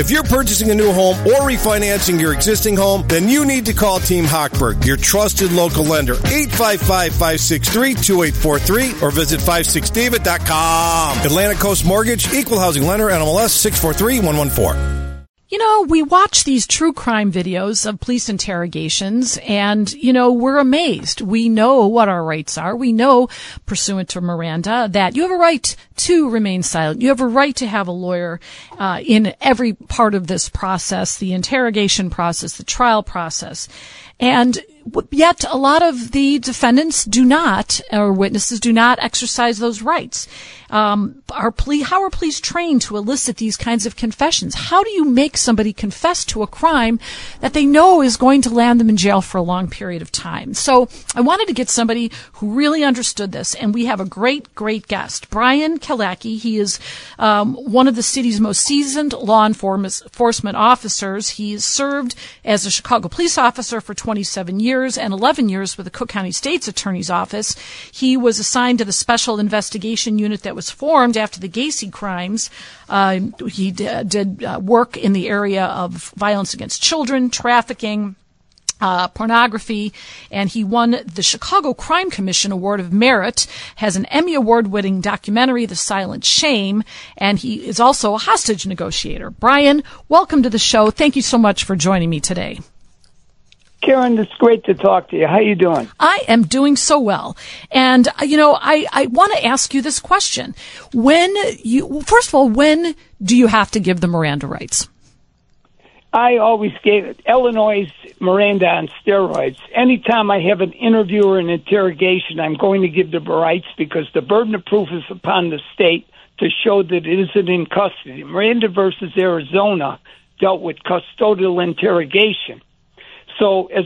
If you're purchasing a new home or refinancing your existing home, then you need to call Team Hochberg, your trusted local lender, 855-563-2843, or visit 56david.com. Atlantic Coast Mortgage, Equal Housing Lender, NMLS 643114. You know, we watch these true crime videos of police interrogations and, you know, we're amazed. We know what our rights are. We know, pursuant to Miranda, that you have a right to remain silent. You have a right to have a lawyer in every part of this process, the interrogation process, the trial process. And yet a lot of the defendants do not, or witnesses do not exercise those rights. How are police trained to elicit these kinds of confessions? How do you make somebody confess to a crime that they know is going to land them in jail for a long period of time? So I wanted to get somebody who really understood this, and we have a great, great guest, Brian Killackey. He is one of the city's most seasoned law enforcement officers. He has served as a Chicago police officer for 27 years and 11 years with the Cook County State's Attorney's Office. He was assigned to the Special Investigation Unit that was formed after the Gacy crimes. He did work in the area of violence against children, trafficking, pornography, and he won the Chicago Crime Commission Award of Merit, has an Emmy Award-winning documentary, The Silent Shame, and he is also a hostage negotiator. Brian, welcome to the show. Thank you so much for joining me today. Karen, it's great to talk to you. How you doing? I am doing so well. And, you know, I want to ask you this question. First of all, when do you have to give the Miranda rights? I always gave it. Illinois' Miranda on steroids. Anytime I have an interview or an interrogation, I'm going to give the rights because the burden of proof is upon the state to show that it isn't in custody. Miranda versus Arizona dealt with custodial interrogation. So as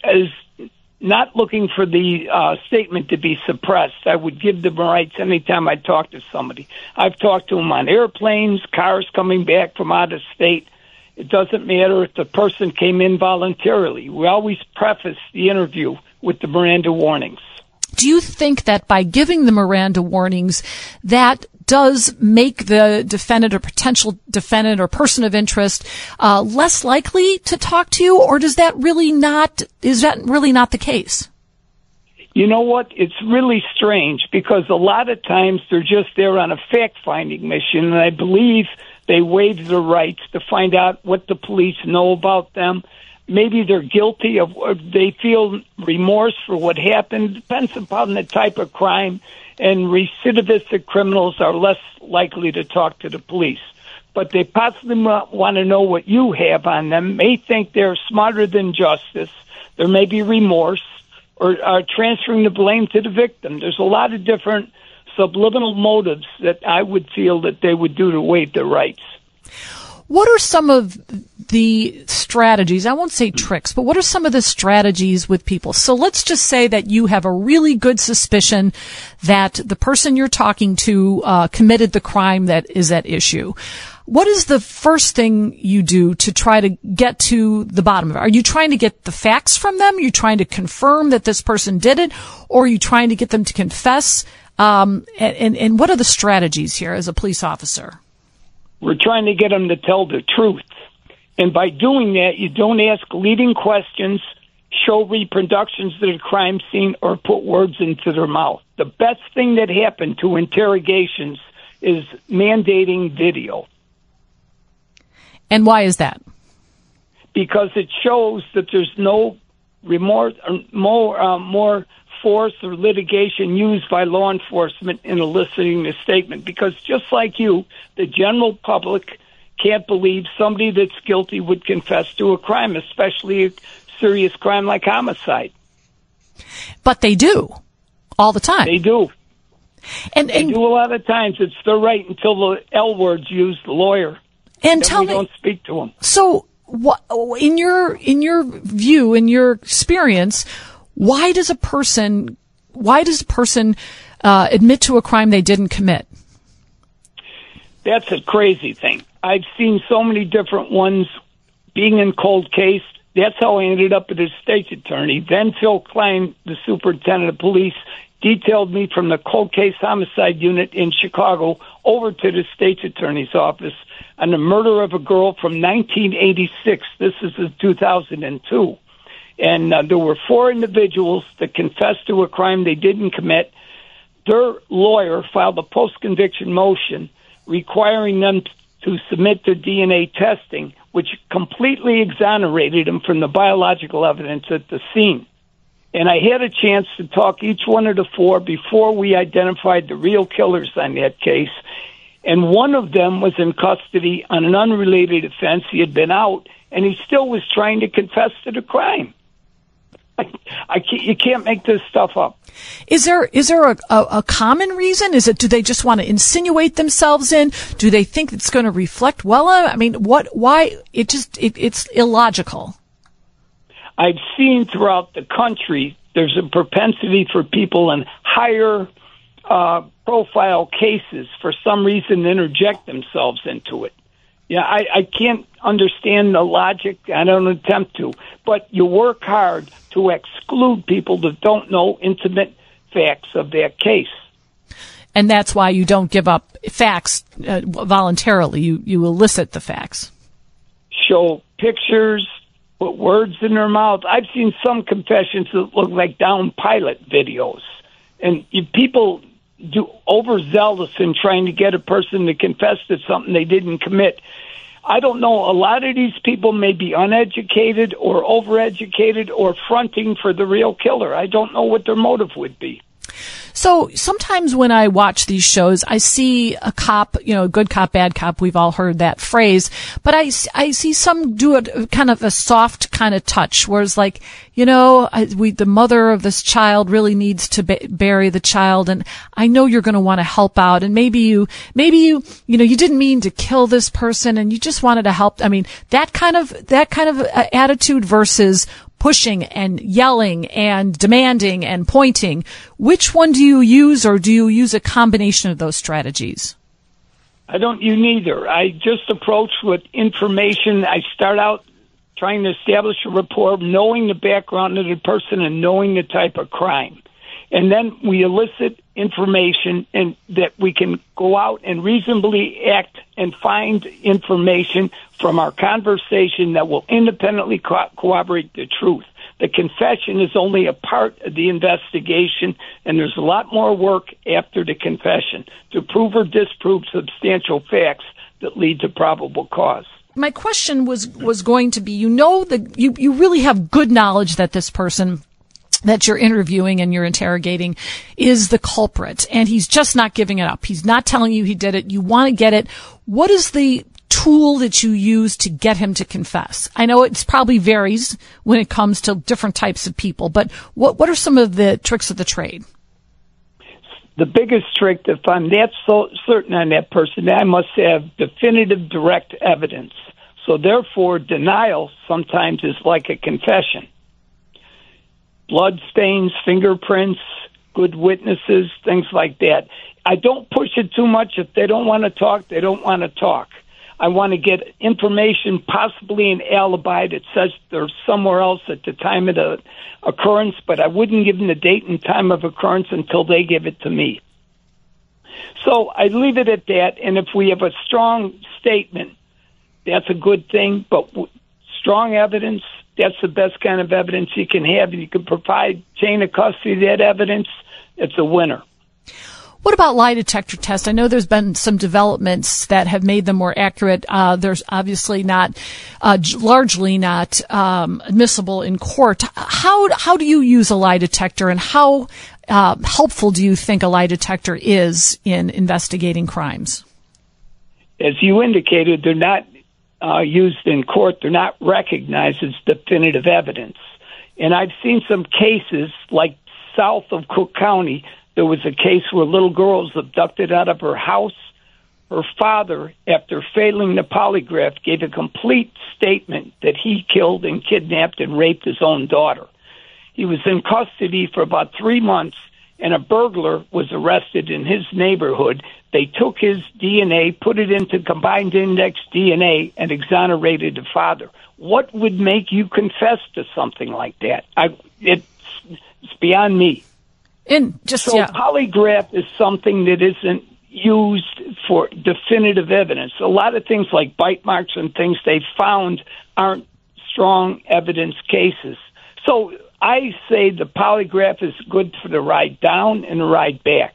not looking for the statement to be suppressed, I would give them rights anytime I talk to somebody. I've talked to them on airplanes, cars coming back from out of state. It doesn't matter if the person came in voluntarily. We always preface the interview with the Miranda warnings. Do you think that by giving the Miranda warnings, that does make the defendant or potential defendant or person of interest less likely to talk to you, or is that really not the case? You know what? It's really strange because a lot of times they're just there on a fact-finding mission, and I believe they waive their rights to find out what the police know about them. Maybe they're guilty of, or they feel remorse for what happened. Depends upon the type of crime. And recidivistic criminals are less likely to talk to the police. But they possibly want to know what you have on them, may think they're smarter than justice. There may be remorse or are transferring the blame to the victim. There's a lot of different subliminal motives that I would feel that they would do to waive their rights. What are some of the strategies? I won't say tricks, but what are some of the strategies with people? So let's just say that you have a really good suspicion that the person you're talking to committed the crime that is at issue. What is the first thing you do to try to get to the bottom of it? Are you trying to get the facts from them? Are you trying to confirm that this person did it? Or are you trying to get them to confess? And what are the strategies here as a police officer? We're trying to get them to tell the truth. And by doing that, you don't ask leading questions, show reproductions of the crime scene, or put words into their mouth. The best thing that happened to interrogations is mandating video. And why is that? Because it shows that there's no remorse, or more force or litigation used by law enforcement in eliciting the statement. Because just like you, the general public can't believe somebody that's guilty would confess to a crime, especially a serious crime like homicide. But they do, all the time. They do. And they do a lot of times. It's their right until the L word's used, the lawyer. And then tell me, don't speak to them. So, in your view, in your experience, why does a person admit to a crime they didn't commit? That's a crazy thing. I've seen so many different ones. Being in cold case, that's how I ended up as a state's attorney. Then Phil Klein, the superintendent of police, detailed me from the cold case homicide unit in Chicago over to the state's attorney's office on the murder of a girl from 1986. This is in 2002. And there were 4 individuals that confessed to a crime they didn't commit. Their lawyer filed a post-conviction motion requiring them to submit their DNA testing, which completely exonerated them from the biological evidence at the scene. And I had a chance to talk each one of the 4 before we identified the real killers on that case. And one of them was in custody on an unrelated offense. He had been out, and he still was trying to confess to the crime. You can't make this stuff up. Is there a common reason? Do they just want to insinuate themselves in? Do they think it's going to reflect well? I mean, why? It's illogical. I've seen throughout the country there's a propensity for people in higher profile cases for some reason to interject themselves into it. Yeah, I can't understand the logic. I don't attempt to. But you work hard to exclude people that don't know intimate facts of that case. And that's why you don't give up facts voluntarily. You elicit the facts. Show pictures, put words in their mouth. I've seen some confessions that look like down pilot videos. And people do overzealous in trying to get a person to confess to something they didn't commit. I don't know. A lot of these people may be uneducated or overeducated or fronting for the real killer. I don't know what their motive would be. So sometimes when I watch these shows, I see a cop, good cop, bad cop. We've all heard that phrase. But I see some do a kind of a soft kind of touch, where it's like, the mother of this child really needs to bury the child, and I know you're going to want to help out, and maybe you didn't mean to kill this person, and you just wanted to help. I mean, that kind of attitude versus pushing and yelling and demanding and pointing. Which one do you use, or do you use a combination of those strategies? I don't use neither. I just approach with information. I start out trying to establish a rapport, knowing the background of the person and knowing the type of crime. And then we elicit information and that we can go out and reasonably act and find information from our conversation that will independently corroborate the truth. The confession is only a part of the investigation, and there's a lot more work after the confession to prove or disprove substantial facts that lead to probable cause. My question was going to be, that you really have good knowledge that this person that you're interviewing and you're interrogating is the culprit, and he's just not giving it up. He's not telling you he did it. You want to get it. What is the tool that you use to get him to confess? I know it's probably varies when it comes to different types of people, but what are some of the tricks of the trade? The biggest trick, if I'm that so certain on that person, I must have definitive direct evidence. So therefore, denial sometimes is like a confession. Blood stains, fingerprints, good witnesses, things like that. I don't push it too much. If they don't want to talk, they don't want to talk. I want to get information, possibly an alibi that says they're somewhere else at the time of the occurrence, but I wouldn't give them the date and time of occurrence until they give it to me. So I leave it at that, and if we have a strong statement, that's a good thing, but strong evidence, that's the best kind of evidence you can have. If you can provide chain of custody of that evidence, it's a winner. What about lie detector tests? I know there's been some developments that have made them more accurate. There's obviously not, largely not admissible in court. How do you use a lie detector, and how helpful do you think a lie detector is in investigating crimes? As you indicated, they're not used in court. They're not recognized as definitive evidence. And I've seen some cases, like south of Cook County, there was a case where a little girl was abducted out of her house. Her father, after failing the polygraph, gave a complete statement that he killed and kidnapped and raped his own daughter. He was in custody for about 3 months, and a burglar was arrested in his neighborhood. They took his DNA, put it into combined index DNA, and exonerated the father. What would make you confess to something like that? It's beyond me. And just, polygraph is something that isn't, used for definitive evidence. A lot of things like bite marks and things they found aren't strong evidence cases. So I say the polygraph is good for the ride down and the ride back.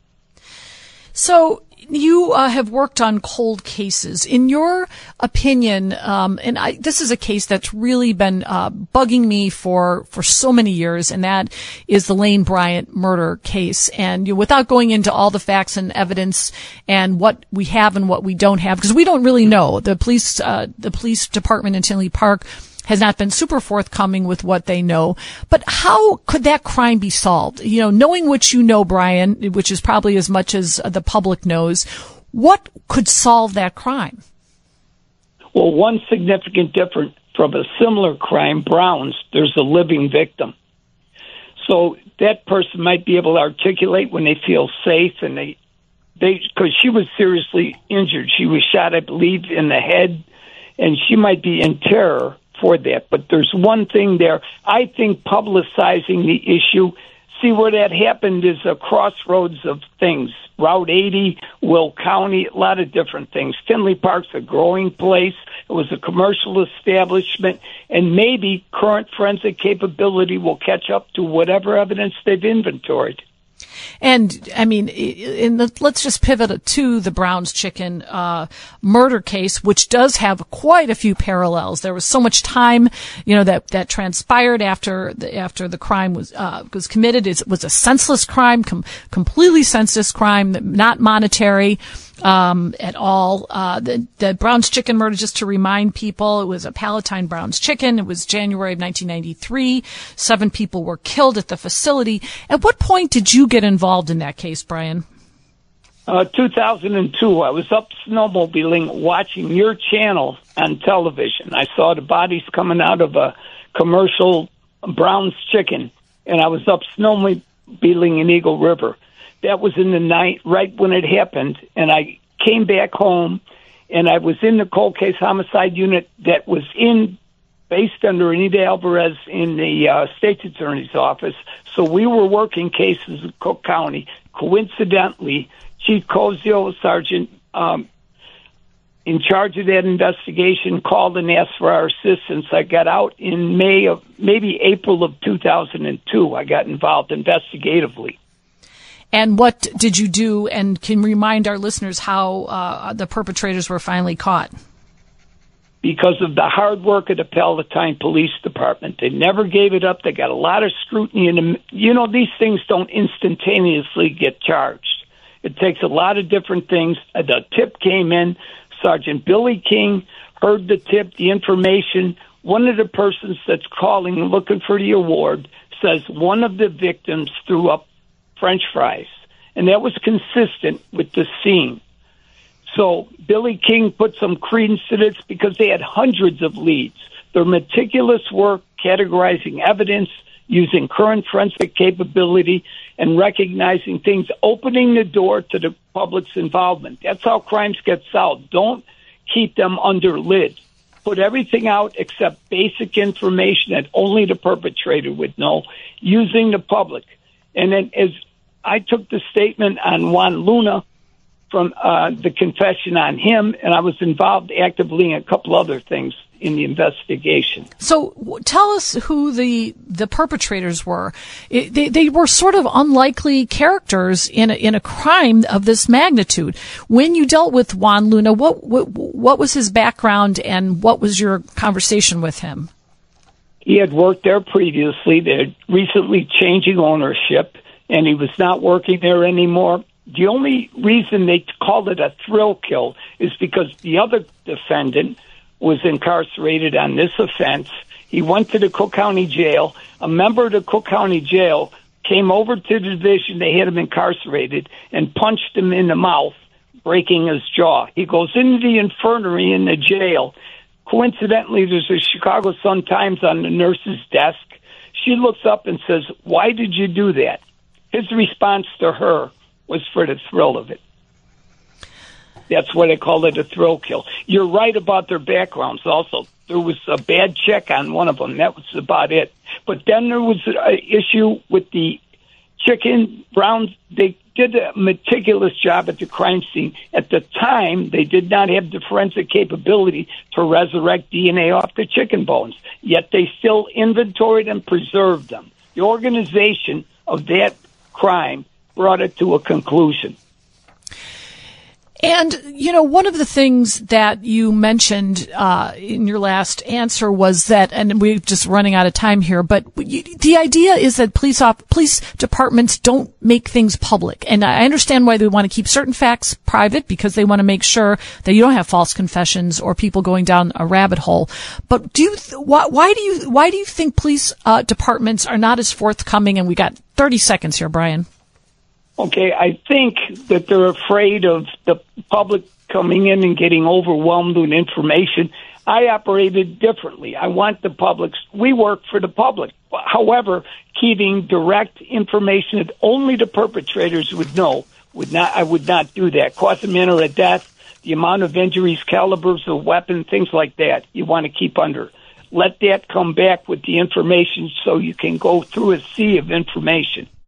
So you have worked on cold cases. In your opinion, this is a case that's really been bugging me for so many years, and that is the Lane Bryant murder case. And without going into all the facts and evidence and what we have and what we don't have, because we don't really know. The police department in Tinley Park has not been super forthcoming with what they know. But how could that crime be solved? Knowing what you know, Brian, which is probably as much as the public knows, what could solve that crime? Well, one significant difference from a similar crime, Brown's, there's a living victim. So that person might be able to articulate when they feel safe, and because she was seriously injured. She was shot, I believe, in the head, and she might be in terror for that. But there's one thing there. I think publicizing the issue, see where that happened is a crossroads of things. Route 80, Will County, a lot of different things. Tinley Park's a growing place. It was a commercial establishment, and maybe current forensic capability will catch up to whatever evidence they've inventoried. And I mean, let's just pivot to the Brown's Chicken murder case, which does have quite a few parallels. There was so much time, that transpired after the crime was committed. It was a senseless crime, completely senseless crime, not monetary at all. The Brown's Chicken murder, just to remind people, it was a Palatine Brown's Chicken. It was January of 1993. 7 people were killed at the facility. At what point did you get involved in that case, Brian? 2002. I was up snowmobiling watching your channel on television. I saw the bodies coming out of a commercial Brown's Chicken, and I was up snowmobiling in Eagle River. That was in the night, right when it happened, and I came back home, and I was in the cold case homicide unit that was based under Anita Alvarez in the state's attorney's office. So we were working cases in Cook County. Coincidentally, Chief Cozio, Sergeant in charge of that investigation, called and asked for our assistance. I got out in April of 2002. I got involved investigatively. And what did you do? And can remind our listeners how the perpetrators were finally caught? Because of the hard work of the Palatine Police Department. They never gave it up. They got a lot of scrutiny. And, these things don't instantaneously get charged. It takes a lot of different things. The tip came in. Sergeant Billy King heard the tip, the information. One of the persons that's calling and looking for the award says one of the victims threw up French fries, and that was consistent with the scene. So Billy King put some credence to this because they had hundreds of leads. Their meticulous work categorizing evidence, using current forensic capability, and recognizing things, opening the door to the public's involvement. That's how crimes get solved. Don't keep them under lid. Put everything out except basic information that only the perpetrator would know, using the public. And then as I took the statement on Juan Luna from the confession on him, and I was involved actively in a couple other things in the investigation. So tell us who the perpetrators were. They were sort of unlikely characters in a crime of this magnitude. When you dealt with Juan Luna, what was his background and what was your conversation with him? He had worked there previously. They're recently changing ownership, and he was not working there anymore. The only reason they called it a thrill kill is because the other defendant was incarcerated on this offense. He went to the Cook County Jail. A member of the Cook County Jail came over to the division. They had him incarcerated and punched him in the mouth, breaking his jaw. He goes into the infirmary in the jail. Coincidentally, there's a Chicago Sun-Times on the nurse's desk. She looks up and says, "Why did you do that?" His response to her was for the thrill of it. That's why they call it a thrill kill. You're right about their backgrounds also. There was a bad check on one of them. That was about it. But then there was an issue with the chicken. Brown's, they did a meticulous job at the crime scene. At the time, they did not have the forensic capability to resurrect DNA off the chicken bones, yet they still inventoried and preserved them. The organization of that crime brought it to a conclusion. And, one of the things that you mentioned in your last answer was that, and we're just running out of time here, but the idea is that police departments don't make things public. And I understand why they want to keep certain facts private, because they want to make sure that you don't have false confessions or people going down a rabbit hole. But why do you think police departments are not as forthcoming? And we got 30 seconds here, Brian. Okay, I think that they're afraid of the public coming in and getting overwhelmed with information. I operated differently. I want the public. We work for the public. However, keeping direct information that only the perpetrators would know, I would not do that. Cause and manner of death, the amount of injuries, calibers of weapon, things like that, you want to keep under. Let that come back with the information so you can go through a sea of information.